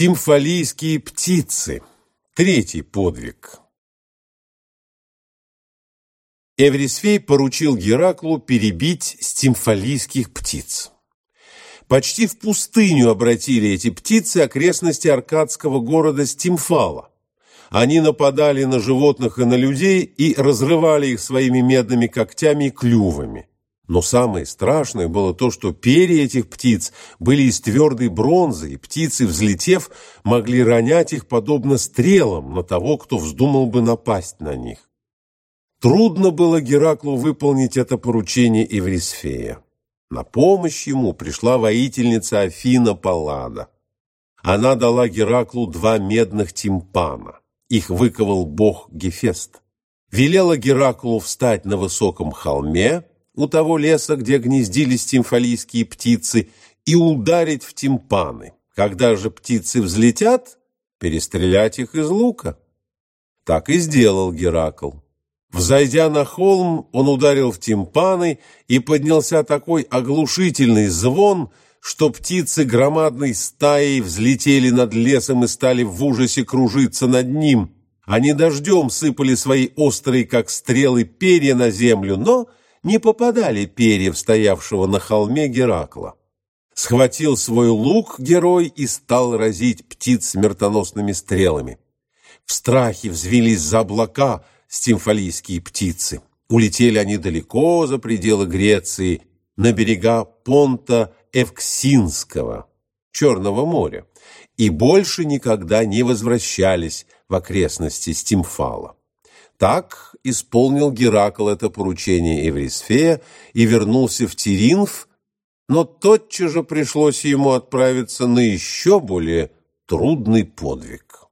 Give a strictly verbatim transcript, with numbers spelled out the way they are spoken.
Стимфалийские птицы. Третий подвиг. Эврисфей поручил Гераклу перебить стимфалийских птиц. Почти в пустыню обратили эти птицы окрестности аркадского города Стимфала. Они нападали на животных и на людей и разрывали их своими медными когтями и клювами. Но самое страшное было то, что перья этих птиц были из твердой бронзы, и птицы, взлетев, могли ронять их подобно стрелам на того, кто вздумал бы напасть на них. Трудно было Гераклу выполнить это поручение Эврисфея. На помощь ему пришла воительница Афина Паллада. Она дала Гераклу два медных тимпана. Их выковал бог Гефест. Велела Гераклу встать на высоком холме у того леса, где гнездились стимфалийские птицы, и ударить в тимпаны. Когда же птицы взлетят, перестрелять их из лука. Так и сделал Геракл. Взойдя на холм, он ударил в тимпаны, и поднялся такой оглушительный звон, что птицы громадной стаей взлетели над лесом и стали в ужасе кружиться над ним. Они дождем сыпали свои острые, как стрелы, перья на землю, но не попадали перья в стоявшего на холме Геракла. Схватил свой лук герой и стал разить птиц смертоносными стрелами. В страхе взвились за облака стимфалийские птицы. Улетели они далеко за пределы Греции, на берега Понта Эвксинского, Черного моря, и больше никогда не возвращались в окрестности Стимфала. Так исполнил Геракл это поручение Эврисфея и вернулся в Теринф, но тотчас же пришлось ему отправиться на еще более трудный подвиг.